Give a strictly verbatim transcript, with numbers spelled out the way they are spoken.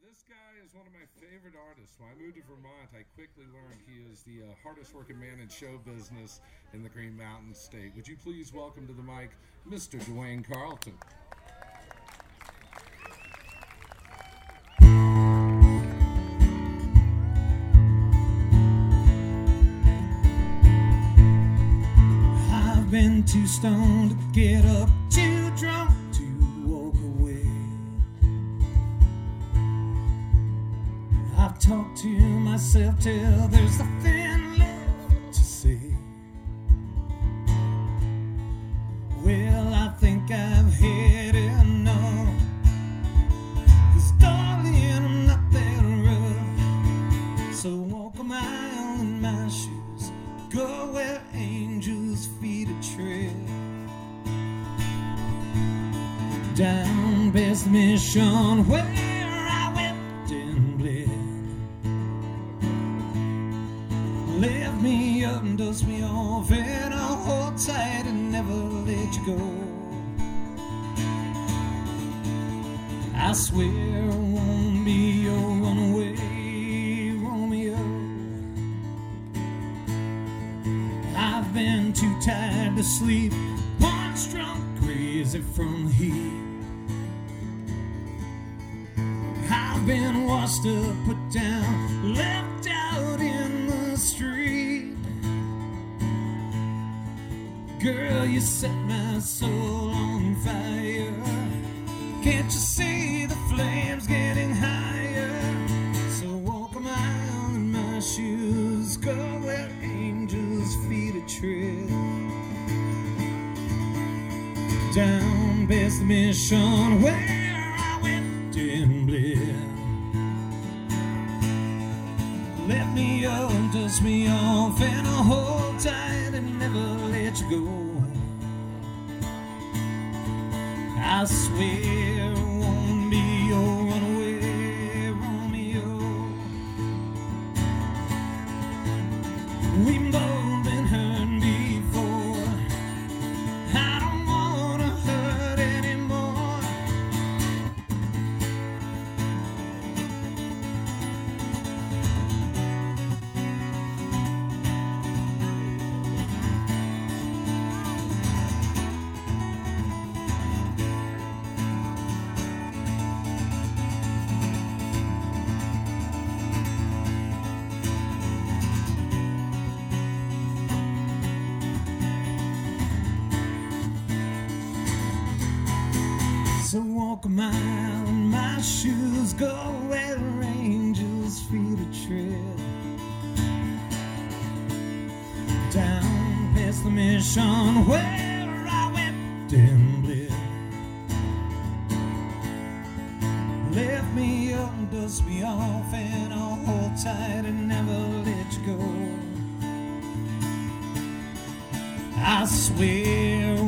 this guy is one of my favorite artists. When I moved to Vermont, I quickly learned he is the uh, hardest working man in show business in the Green Mountain State. Would you please welcome to the mic Mister Dwayne Carlton? I've been too stoned to get up, too drunk to walk away. I've talked to myself till there's nothing left to say. Well, I think I've had enough, 'cause darling, I'm not that rough. So walk a mile in my shoes, go where angels' feet are tread. Down past the mission where I wept and bled. Lift me up and dust me off, and I'll hold tight and never let you go. I swear I won't be your runaway Romeo. I've been too tired to sleep, once drunk, crazy from the heat. I've been washed up, put down, left out in the street. Girl, you set my soul on fire. Can't you see the flames getting higher? So walk a mile in my shoes, go where angels' feet are tread. Down past the mission where I wept and bled. Let me up, dust me off, and I'll hold tight and never let you go. I swear I won't be your runaway Romeo. We've both been hurt before. I don't wanna hurt anymore. So walk a mile in my shoes, go where angels' feet are tread. Down past the mission where I wept and bled. Lift me up and dust me off, and I'll hold tight and never let you go. I swear